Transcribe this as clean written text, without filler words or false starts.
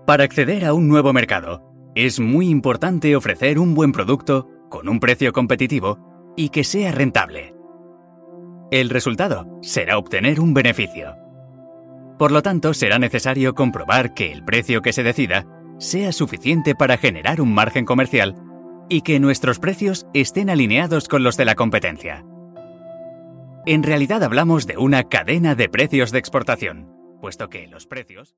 Para acceder a un nuevo mercado, es muy importante ofrecer un buen producto con un precio competitivo y que sea rentable. El resultado será obtener un beneficio. Por lo tanto, será necesario comprobar que el precio que se decida sea suficiente para generar un margen comercial y que nuestros precios estén alineados con los de la competencia. En realidad hablamos de una cadena de precios de exportación, puesto que los precios